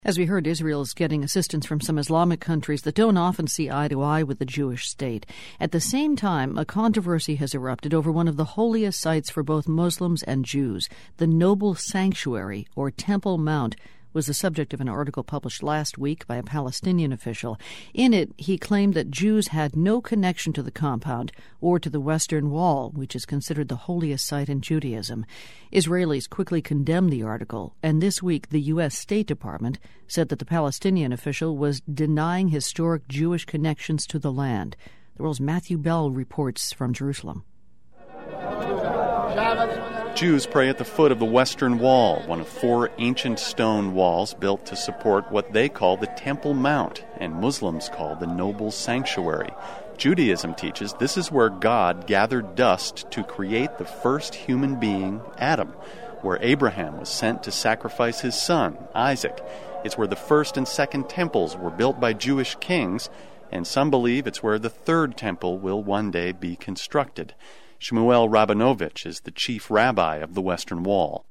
As we heard, Israel is getting assistance from some Islamic countries that don't often see eye to eye with the Jewish state. At the same time, a controversy has erupted over one of the holiest sites for both Muslims and Jews. The Noble Sanctuary, or Temple Mount, was the subject of an article published last week by a Palestinian official. In it, he claimed that Jews had no connection to the compound or to the Western Wall, which is considered the holiest site in Judaism. Israelis quickly condemned the article, and this week the U.S. State Department said that the Palestinian official was denying historic Jewish connections to the land. The world's Matthew Bell reports from Jerusalem. Jews pray at the foot of the Western Wall, one of 4 ancient stone walls built to support what they call the Temple Mount, and Muslims call the Noble Sanctuary. Judaism teaches this is where God gathered dust to create the first human being, Adam, where Abraham was sent to sacrifice his son, Isaac. It's where the first and second temples were built by Jewish kings, and some believe it's where the third temple will one day be constructed. Shmuel Rabinovich is the chief rabbi of the Western Wall.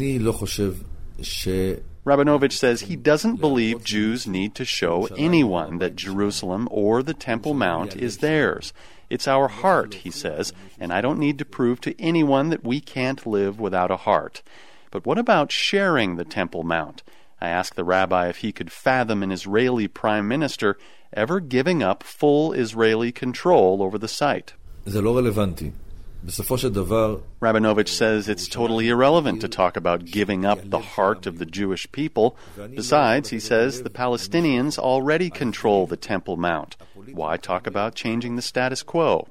Rabinovich says he doesn't believe Jews need to show anyone that Jerusalem or the Temple Mount is theirs. It's our heart, he says, and I don't need to prove to anyone that we can't live without a heart. But what about sharing the Temple Mount? I asked the rabbi if he could fathom an Israeli prime minister ever giving up full Israeli control over the site. Rabinovich says it's totally irrelevant to talk about giving up the heart of the Jewish people. Besides, he says, the Palestinians already control the Temple Mount. Why talk about changing the status quo?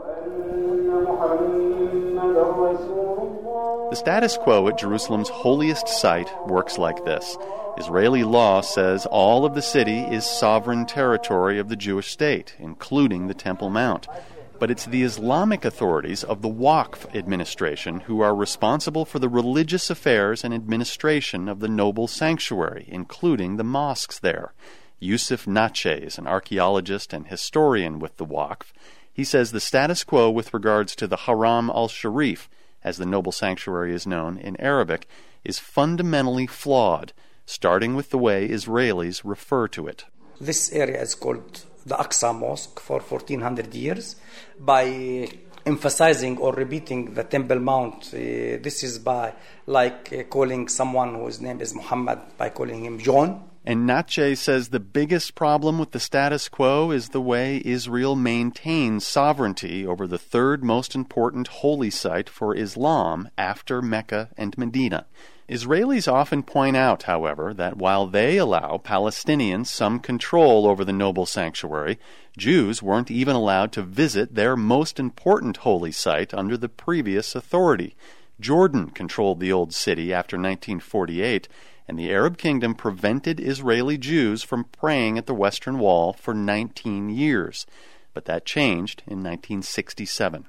The status quo at Jerusalem's holiest site works like this. Israeli law says all of the city is sovereign territory of the Jewish state, including the Temple Mount. But it's the Islamic authorities of the Waqf administration who are responsible for the religious affairs and administration of the Noble Sanctuary, including the mosques there. Yusuf Nache is an archaeologist and historian with the Waqf. He says the status quo with regards to the Haram al-Sharif, as the Noble Sanctuary is known in Arabic, is fundamentally flawed, starting with the way Israelis refer to it. This area is called the Aqsa Mosque for 1400 years. By emphasizing or repeating the Temple Mount, this is by calling someone whose name is Muhammad, by calling him John. And Nache says the biggest problem with the status quo is the way Israel maintains sovereignty over the third most important holy site for Islam after Mecca and Medina. Israelis often point out, however, that while they allow Palestinians some control over the Noble Sanctuary, Jews weren't even allowed to visit their most important holy site under the previous authority. Jordan controlled the old city after 1948, and the Arab Kingdom prevented Israeli Jews from praying at the Western Wall for 19 years. But that changed in 1967.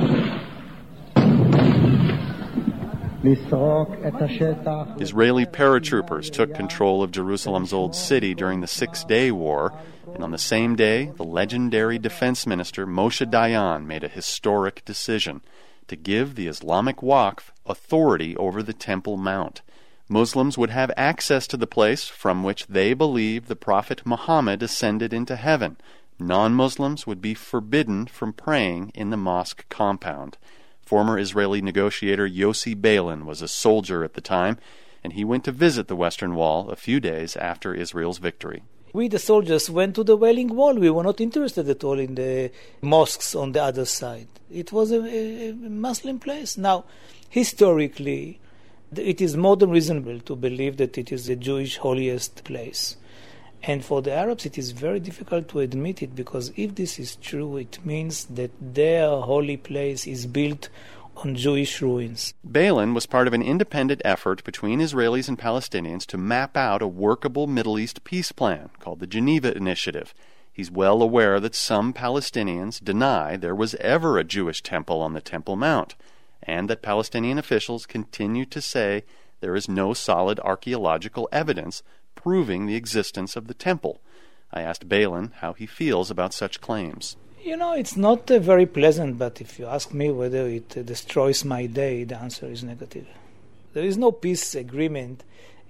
Israeli paratroopers took control of Jerusalem's old city during the Six-Day War, and on the same day, the legendary defense minister Moshe Dayan made a historic decision to give the Islamic Waqf authority over the Temple Mount. Muslims would have access to the place from which they believed the Prophet Muhammad ascended into heaven. Non-Muslims would be forbidden from praying in the mosque compound. Former Israeli negotiator Yossi Beilin was a soldier at the time, and he went to visit the Western Wall a few days after Israel's victory. We, the soldiers, went to the Wailing Wall. We were not interested at all in the mosques on the other side. It was a Muslim place. Now, historically, it is more than reasonable to believe that it is the Jewish holiest place. And for the Arabs, it is very difficult to admit it, because if this is true, it means that their holy place is built on Jewish ruins. Beilin was part of an independent effort between Israelis and Palestinians to map out a workable Middle East peace plan called the Geneva Initiative. He's well aware that some Palestinians deny there was ever a Jewish temple on the Temple Mount, and that Palestinian officials continue to say there is no solid archaeological evidence proving the existence of the temple. I asked Beilin how he feels about such claims. You know, it's not very pleasant, but if you ask me whether it destroys my day, the answer is negative. There is no peace agreement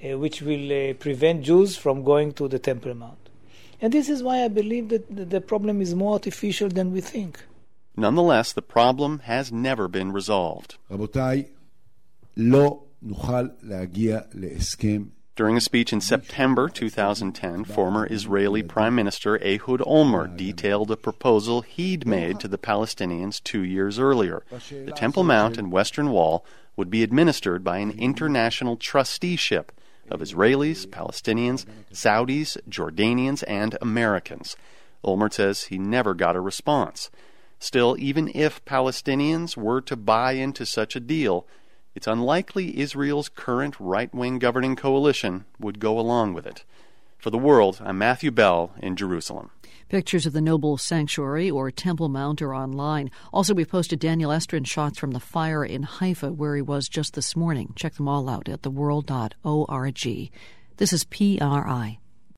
which will prevent Jews from going to the Temple Mount. And this is why I believe that the problem is more artificial than we think. Nonetheless, the problem has never been resolved. רבותיי, לא נוכל להגיע להסכם. During a speech in September 2010, former Israeli Prime Minister Ehud Olmert detailed a proposal he'd made to the Palestinians 2 years earlier. The Temple Mount and Western Wall would be administered by an international trusteeship of Israelis, Palestinians, Saudis, Jordanians, and Americans. Olmert says he never got a response. Still, even if Palestinians were to buy into such a deal, it's unlikely Israel's current right-wing governing coalition would go along with it. For The World, I'm Matthew Bell in Jerusalem. Pictures of the Noble Sanctuary or Temple Mount are online. Also, we've posted Daniel Estrin shots from the fire in Haifa, where he was just this morning. Check them all out at theworld.org. This is PRI.